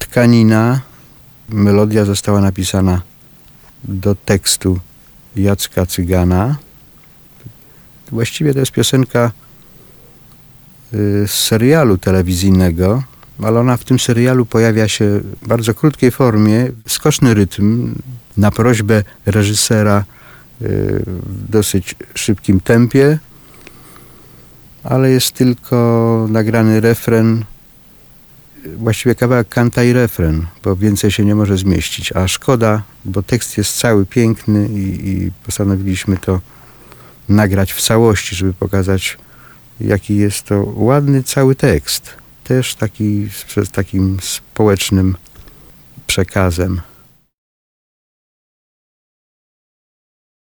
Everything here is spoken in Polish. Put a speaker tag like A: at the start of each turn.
A: Tkanina. Melodia została napisana do tekstu Jacka Cygana. Właściwie to jest piosenka z serialu telewizyjnego, ale ona w tym serialu pojawia się w bardzo krótkiej formie, skoczny rytm, na prośbę reżysera w dosyć szybkim tempie, ale jest tylko nagrany refren, właściwie kawałek kanta i refren, bo więcej się nie może zmieścić, a szkoda, bo tekst jest cały piękny i postanowiliśmy to nagrać w całości, żeby pokazać, jaki jest to ładny cały tekst. Też taki z takim społecznym przekazem.